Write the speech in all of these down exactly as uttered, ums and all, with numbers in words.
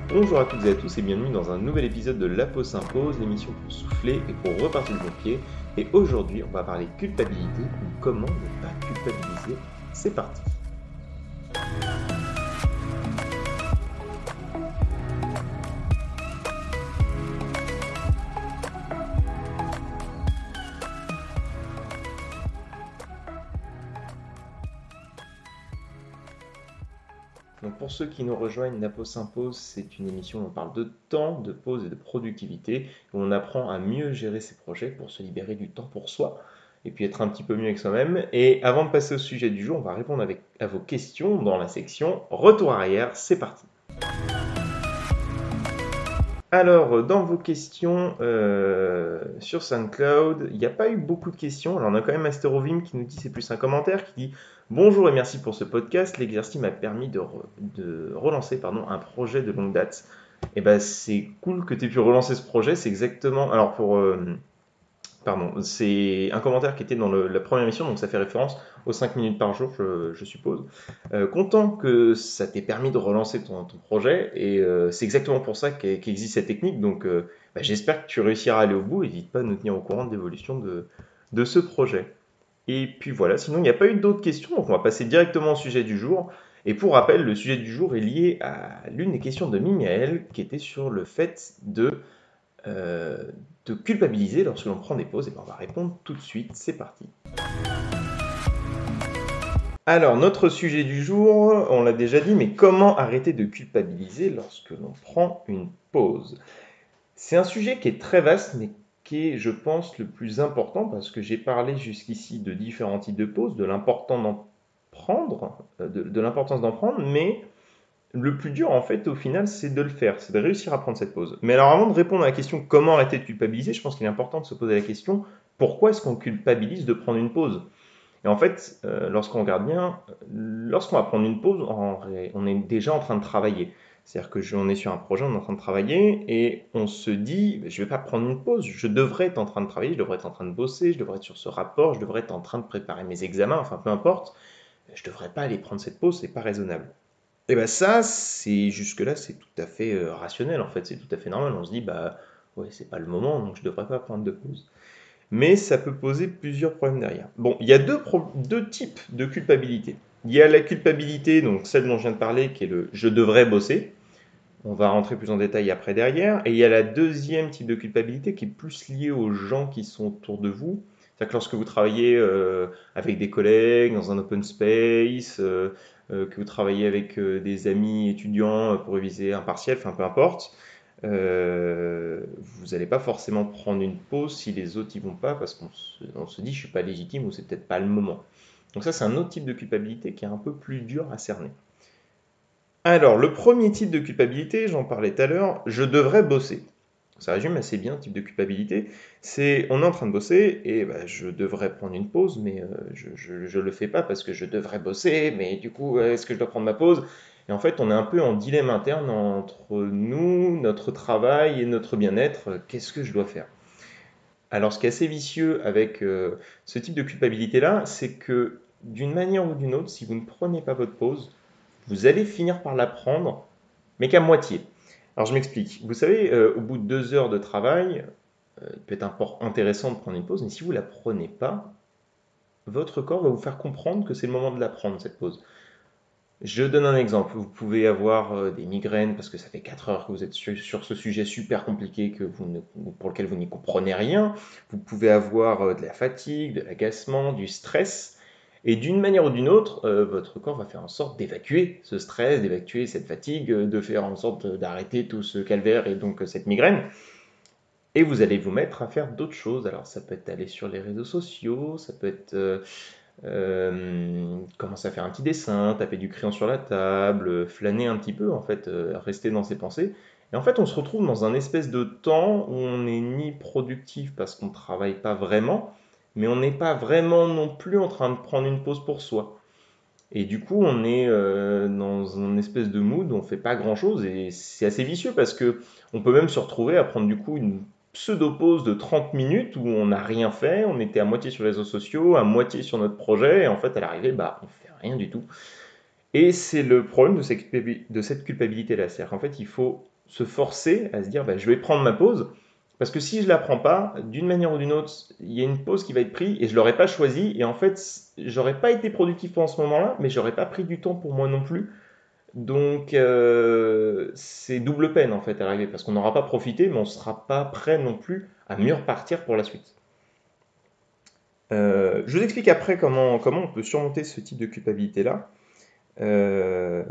Bonjour à toutes et à tous et bienvenue dans un nouvel épisode de La Pause s'impose, l'émission pour souffler et pour repartir du bon pied. Et aujourd'hui, on va parler culpabilité ou comment ne pas culpabiliser. C'est parti. Donc pour ceux qui nous rejoignent, La Pause s'impose, c'est une émission où on parle de temps, de pause et de productivité, où on apprend à mieux gérer ses projets pour se libérer du temps pour soi et puis être un petit peu mieux avec soi-même. Et avant de passer au sujet du jour, on va répondre avec, à vos questions dans la section Retour arrière. C'est parti. Alors, dans vos questions euh, sur SoundCloud, il n'y a pas eu beaucoup de questions. Alors, on a quand même Asterovim qui nous dit, c'est plus un commentaire, qui dit bonjour et merci pour ce podcast. L'exercice m'a permis de, re- de relancer pardon, un projet de longue date. Et ben, c'est cool que tu aies pu relancer ce projet. C'est exactement. Alors, pour. euh, Pardon, c'est un commentaire qui était dans le- la première émission, donc ça fait référence aux cinq minutes par jour, je, je suppose. Euh, content que ça t'ait permis de relancer ton, ton projet, et euh, c'est exactement pour ça qu'e- qu'existe cette technique, donc euh, bah, j'espère que tu réussiras à aller au bout, n'hésite pas à nous tenir au courant de l'évolution de, de ce projet. Et puis voilà, sinon il n'y a pas eu d'autres questions, donc on va passer directement au sujet du jour. Et pour rappel, le sujet du jour est lié à l'une des questions de Mimiaël, qui était sur le fait de euh, de culpabiliser lorsque l'on prend des pauses. Et ben on va répondre tout de suite, c'est parti. Alors, notre sujet du jour, on l'a déjà dit, mais comment arrêter de culpabiliser lorsque l'on prend une pause? C'est un sujet qui est très vaste, mais qui est, je pense, le plus important, parce que j'ai parlé jusqu'ici de différents types de pauses, de l'important d'en prendre, euh, de, de l'importance d'en prendre, mais le plus dur, en fait, au final, c'est de le faire, c'est de réussir à prendre cette pause. Mais alors, avant de répondre à la question comment arrêter de culpabiliser, je pense qu'il est important de se poser la question pourquoi est-ce qu'on culpabilise de prendre une pause? Et en fait, euh, lorsqu'on regarde bien, lorsqu'on va prendre une pause, en on est déjà en train de travailler. C'est-à-dire que je- on est sur un projet, on est en train de travailler et on se dit, je ne vais pas prendre une pause, je devrais être en train de travailler, je devrais être en train de bosser, je devrais être sur ce rapport, je devrais être en train de préparer mes examens, enfin peu importe, je ne devrais pas aller prendre cette pause, c'est pas raisonnable. Et ben ça, c'est jusque-là, c'est tout à fait euh, rationnel en fait, c'est tout à fait normal. On se dit, bah ouais, c'est pas le moment, donc je devrais pas prendre de pause. Mais ça peut poser plusieurs problèmes derrière. Bon, il y a deux, pro- deux types de culpabilité. Il y a la culpabilité, donc celle dont je viens de parler, qui est le je devrais bosser. On va rentrer plus en détail après derrière. Et il y a la deuxième type de culpabilité qui est plus liée aux gens qui sont autour de vous. C'est-à-dire que lorsque vous travaillez euh, avec des collègues, dans un open space, euh, euh, que vous travaillez avec euh, des amis étudiants euh, pour réviser un partiel, enfin peu importe, euh, vous n'allez pas forcément prendre une pause si les autres y vont pas parce qu'on se, on se dit je suis pas légitime ou c'est peut-être pas le moment. Donc ça c'est un autre type de culpabilité qui est un peu plus dur à cerner. Alors, le premier type de culpabilité, j'en parlais tout à l'heure, je devrais bosser. Ça résume assez bien le type de culpabilité. C'est on est en train de bosser et bah, je devrais prendre une pause, mais euh, je ne le fais pas parce que je devrais bosser, mais du coup, est-ce que je dois prendre ma pause? Et en fait, on est un peu en dilemme interne entre nous, notre travail et notre bien-être. Qu'est-ce que je dois faire? Alors, ce qui est assez vicieux avec euh, ce type de culpabilité-là, c'est que d'une manière ou d'une autre, si vous ne prenez pas votre pause, vous allez finir par la prendre, mais qu'à moitié. Alors je m'explique. Vous savez, euh, au bout de deux heures de travail, euh, il peut être import- intéressant de prendre une pause, mais si vous ne la prenez pas, votre corps va vous faire comprendre que c'est le moment de la prendre, cette pause. Je donne un exemple. Vous pouvez avoir euh, des migraines parce que ça fait quatre heures que vous êtes sur, sur ce sujet super compliqué que vous ne- pour lequel vous n'y comprenez rien. Vous pouvez avoir euh, de la fatigue, de l'agacement, du stress. Et d'une manière ou d'une autre, euh, votre corps va faire en sorte d'évacuer ce stress, d'évacuer cette fatigue, euh, de faire en sorte d'arrêter tout ce calvaire et donc euh, cette migraine. Et vous allez vous mettre à faire d'autres choses. Alors ça peut être aller sur les réseaux sociaux, ça peut être euh, euh, commencer à faire un petit dessin, taper du crayon sur la table, flâner un petit peu en fait, euh, rester dans ses pensées. Et en fait, on se retrouve dans un espèce de temps où on n'est ni productif parce qu'on ne travaille pas vraiment, mais on n'est pas vraiment non plus en train de prendre une pause pour soi. Et du coup, on est euh, dans un espèce de mood où on fait pas grand-chose et c'est assez vicieux parce que on peut même se retrouver à prendre du coup une pseudo-pause de trente minutes où on n'a rien fait, on était à moitié sur les réseaux sociaux, à moitié sur notre projet et en fait à l'arrivée, bah, on fait rien du tout. Et c'est le problème de cette culpabi- de cette culpabilité-là, c'est-à-dire qu'en fait, il faut se forcer à se dire bah, je vais prendre ma pause, parce que si je la prends pas, d'une manière ou d'une autre, il y a une pause qui va être prise et je l'aurais pas choisie, et en fait, j'aurais pas été productif pendant ce moment-là, mais j'aurais pas pris du temps pour moi non plus. Donc euh, c'est double peine en fait à l'arrivée, parce qu'on n'aura pas profité, mais on ne sera pas prêt non plus à mieux repartir pour la suite. Euh, je vous explique après comment, comment on peut surmonter ce type de culpabilité-là. Euh,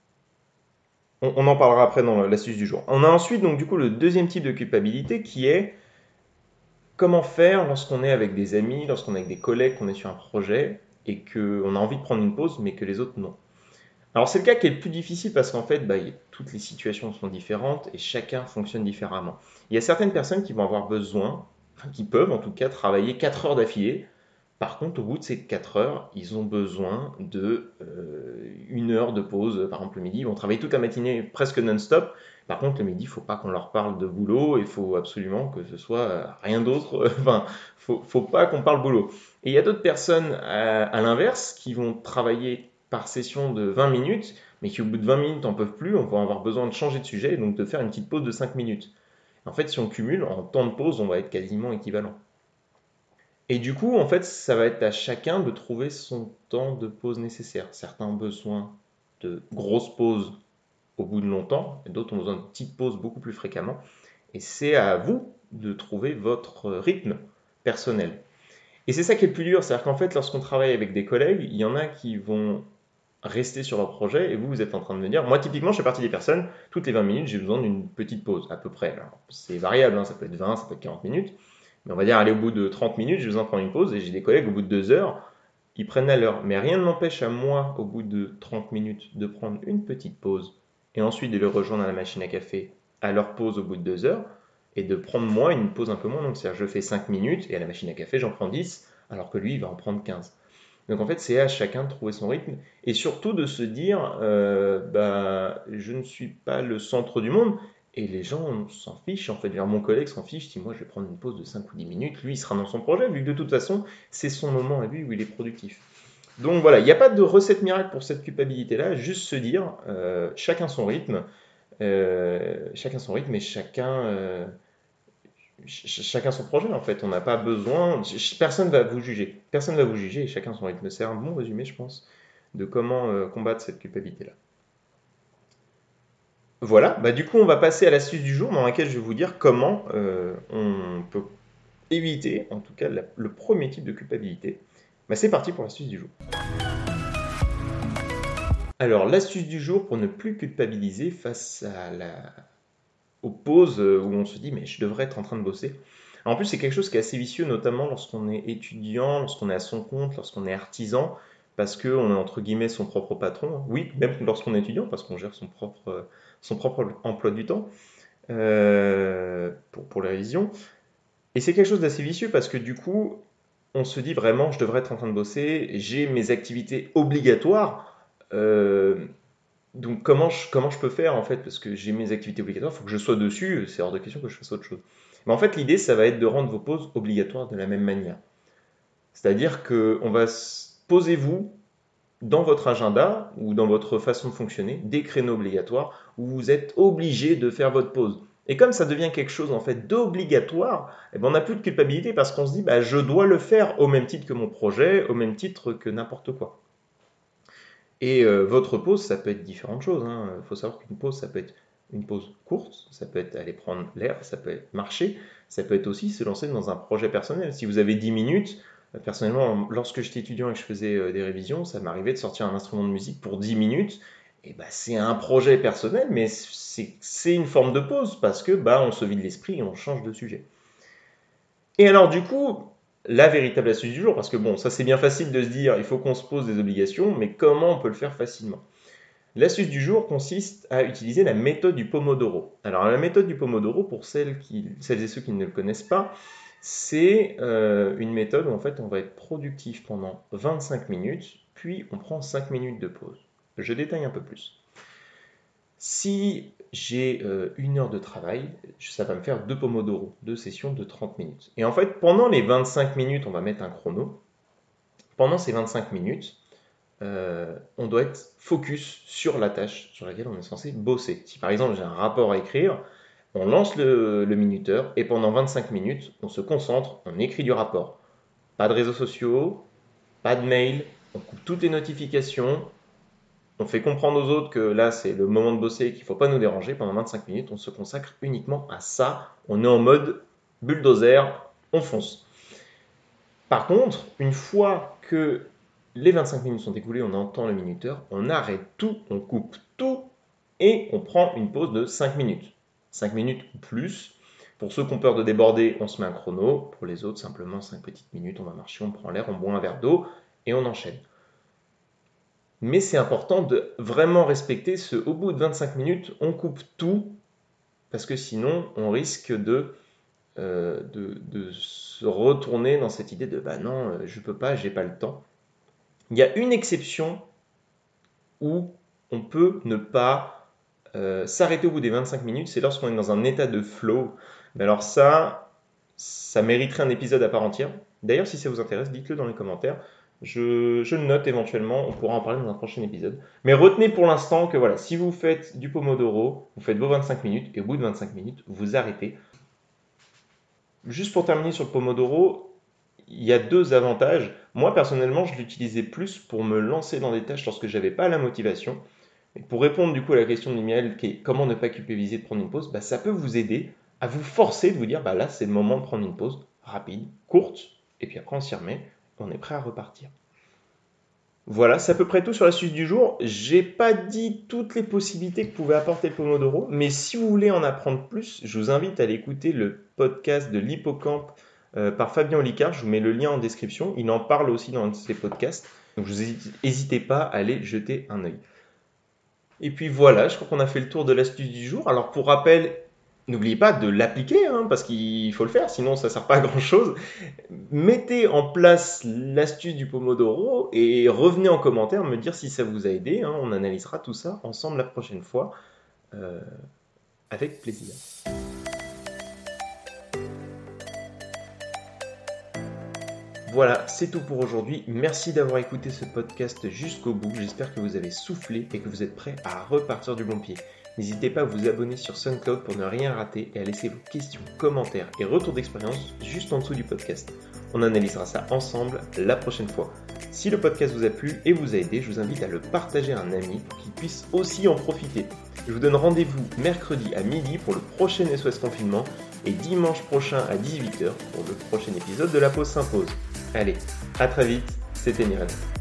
on, on en parlera après dans l'astuce du jour. On a ensuite donc du coup le deuxième type de culpabilité qui est comment faire lorsqu'on est avec des amis, lorsqu'on est avec des collègues, qu'on est sur un projet et qu'on a envie de prendre une pause, mais que les autres non. Alors c'est le cas qui est le plus difficile parce qu'en fait, bah, toutes les situations sont différentes et chacun fonctionne différemment. Il y a certaines personnes qui vont avoir besoin, enfin qui peuvent en tout cas travailler quatre heures d'affilée. Par contre, au bout de ces quatre heures, ils ont besoin de euh, une heure de pause. Par exemple, le midi, ils vont travailler toute la matinée presque non-stop. Par contre, le midi, il ne faut pas qu'on leur parle de boulot. Il faut absolument que ce soit euh, rien d'autre. Enfin, il ne faut pas qu'on parle boulot. Et il y a d'autres personnes, à, à l'inverse, qui vont travailler par session de vingt minutes, mais qui au bout de vingt minutes n'en peuvent plus. On va avoir besoin de changer de sujet et donc de faire une petite pause de cinq minutes. En fait, si on cumule, en temps de pause, on va être quasiment équivalent. Et du coup, en fait, ça va être à chacun de trouver son temps de pause nécessaire. Certains ont besoin de grosses pauses au bout de longtemps, et d'autres ont besoin de petites pauses beaucoup plus fréquemment. Et c'est à vous de trouver votre rythme personnel. Et c'est ça qui est le plus dur, c'est-à-dire qu'en fait, lorsqu'on travaille avec des collègues, il y en a qui vont rester sur leur projet, et vous, vous êtes en train de me dire, moi typiquement, je fais partie des personnes, toutes les vingt minutes, j'ai besoin d'une petite pause, à peu près. Alors, c'est variable, hein, ça peut être vingt, ça peut être quarante minutes, mais on va dire, allez, au bout de trente minutes, j'ai besoin de prendre une pause, et j'ai des collègues, au bout de deux heures, ils prennent à l'heure. Mais rien ne m'empêche à moi, au bout de trente minutes, de prendre une petite pause, et ensuite de les rejoindre à la machine à café, à leur pause au bout de deux heures, et de prendre moi une pause un peu moins longue. C'est-à-dire, je fais cinq minutes, et à la machine à café, j'en prends dix, alors que lui, il va en prendre quinze. Donc en fait, c'est à chacun de trouver son rythme et surtout de se dire euh, bah, je ne suis pas le centre du monde et les gens s'en fichent. En fait, mon collègue s'en fiche si moi je vais prendre une pause de cinq ou dix minutes. Lui, il sera dans son projet, vu que de toute façon, c'est son moment à lui où il est productif. Donc voilà, il n'y a pas de recette miracle pour cette culpabilité-là, juste se dire euh, chacun son rythme, euh, chacun son rythme et chacun. Euh, chacun son projet en fait, on n'a pas besoin, personne va vous juger, personne va vous juger et chacun son rythme. C'est un bon résumé je pense de comment euh, combattre cette culpabilité là. Voilà, bah du coup on va passer à l'astuce du jour dans laquelle je vais vous dire comment euh, on peut éviter en tout cas la, le premier type de culpabilité. Bah, c'est parti pour l'astuce du jour. Alors l'astuce du jour pour ne plus culpabiliser face à la, aux pauses où on se dit mais je devrais être en train de bosser. En plus, c'est quelque chose qui est assez vicieux, notamment lorsqu'on est étudiant, lorsqu'on est à son compte, lorsqu'on est artisan, parce qu'on est entre guillemets son propre patron. Oui, même lorsqu'on est étudiant, parce qu'on gère son propre, son propre emploi du temps euh, pour, pour la révision. Et c'est quelque chose d'assez vicieux parce que du coup, on se dit vraiment, je devrais être en train de bosser, j'ai mes activités obligatoires. Euh, donc comment je, comment je peux faire en fait? Parce que j'ai mes activités obligatoires, il faut que je sois dessus, c'est hors de question que je fasse autre chose. Mais en fait, l'idée, ça va être de rendre vos pauses obligatoires de la même manière. C'est-à-dire que on va posez-vous dans votre agenda ou dans votre façon de fonctionner des créneaux obligatoires où vous êtes obligé de faire votre pause. Et comme ça devient quelque chose en fait d'obligatoire, eh ben on n'a plus de culpabilité parce qu'on se dit bah, je dois le faire au même titre que mon projet, au même titre que n'importe quoi. Et euh, votre pause, ça peut être différentes choses. Il hein. faut savoir qu'une pause, ça peut être une pause courte, ça peut être aller prendre l'air, ça peut être marcher, ça peut être aussi se lancer dans un projet personnel. Si vous avez dix minutes, euh, personnellement, lorsque j'étais étudiant et que je faisais euh, des révisions, ça m'arrivait de sortir un instrument de musique pour dix minutes. Et bah, c'est un projet personnel, mais c'est une forme de pause parce que bah, on se vide l'esprit et on change de sujet. Et alors du coup, la véritable astuce du jour, parce que bon, ça c'est bien facile de se dire, il faut qu'on se pose des obligations, mais comment on peut le faire facilement? L'astuce du jour consiste à utiliser la méthode du Pomodoro. Alors la méthode du Pomodoro, pour celles, qui, celles et ceux qui ne le connaissent pas, c'est euh, une méthode où en fait on va être productif pendant vingt-cinq minutes, puis on prend cinq minutes de pause. Je détaille un peu plus. Si j'ai euh, une heure de travail, ça va me faire deux Pomodoro, deux sessions de trente minutes. Et en fait, pendant les vingt-cinq minutes, on va mettre un chrono. Pendant ces vingt-cinq minutes, euh, on doit être focus sur la tâche sur laquelle on est censé bosser. Si par exemple j'ai un rapport à écrire, on lance le, le minuteur et pendant vingt-cinq minutes, on se concentre, on écrit du rapport. Pas de réseaux sociaux, pas de mail, on coupe toutes les notifications, on fait comprendre aux autres que là c'est le moment de bosser et qu'il ne faut pas nous déranger. Pendant vingt-cinq minutes, on se consacre uniquement à ça. On est en mode bulldozer, on fonce. Par contre, une fois que les vingt-cinq minutes sont écoulées, on entend le minuteur, on arrête tout, on coupe tout et on prend une pause de cinq minutes. cinq minutes ou plus. Pour ceux qui ont peur de déborder, on se met un chrono. Pour les autres, simplement cinq petites minutes, on va marcher, on prend l'air, on boit un verre d'eau et on enchaîne. Mais c'est important de vraiment respecter ce, au bout de vingt-cinq minutes, on coupe tout, parce que sinon, on risque de, euh, de, de se retourner dans cette idée de « bah non, je peux pas, j'ai pas le temps ». Il y a une exception où on peut ne pas euh, s'arrêter au bout des vingt-cinq minutes, c'est lorsqu'on est dans un état de flow. Mais alors ça, ça mériterait un épisode à part entière. D'ailleurs, si ça vous intéresse, dites-le dans les commentaires. Je, je le note éventuellement, on pourra en parler dans un prochain épisode. Mais retenez pour l'instant que voilà, si vous faites du Pomodoro, vous faites vos vingt-cinq minutes et au bout de vingt-cinq minutes, vous arrêtez. Juste pour terminer sur le Pomodoro, il y a deux avantages. Moi, personnellement, je l'utilisais plus pour me lancer dans des tâches lorsque je n'avais pas la motivation. Et pour répondre du coup à la question de Michael, qui est comment ne pas culpabiliser de prendre une pause, bah, ça peut vous aider à vous forcer de vous dire bah là, c'est le moment de prendre une pause rapide, courte, et puis après on s'y remet. On est prêt à repartir. Voilà, c'est à peu près tout sur l'astuce du jour. J'ai pas dit toutes les possibilités que pouvait apporter le Pomodoro, mais si vous voulez en apprendre plus, je vous invite à aller écouter le podcast de l'Hippocampe euh, par Fabien Olicard. Je vous mets le lien en description. Il en parle aussi dans ses podcasts. Donc n'hésitez pas à aller jeter un œil. Et puis voilà, je crois qu'on a fait le tour de l'astuce du jour. Alors pour rappel, n'oubliez pas de l'appliquer, hein, parce qu'il faut le faire, sinon ça ne sert pas à grand chose. Mettez en place l'astuce du Pomodoro et revenez en commentaire me dire si ça vous a aidé. Hein. On analysera tout ça ensemble la prochaine fois, euh, avec plaisir. Voilà, c'est tout pour aujourd'hui. Merci d'avoir écouté ce podcast jusqu'au bout. J'espère que vous avez soufflé et que vous êtes prêts à repartir du bon pied. N'hésitez pas à vous abonner sur SoundCloud pour ne rien rater et à laisser vos questions, commentaires et retours d'expérience juste en dessous du podcast. On analysera ça ensemble la prochaine fois. Si le podcast vous a plu et vous a aidé, je vous invite à le partager à un ami pour qu'il puisse aussi en profiter. Je vous donne rendez-vous mercredi à midi pour le prochain S O S Confinement et dimanche prochain à dix-huit heures pour le prochain épisode de La Pause S'impose. Allez, à très vite, c'était Myrène.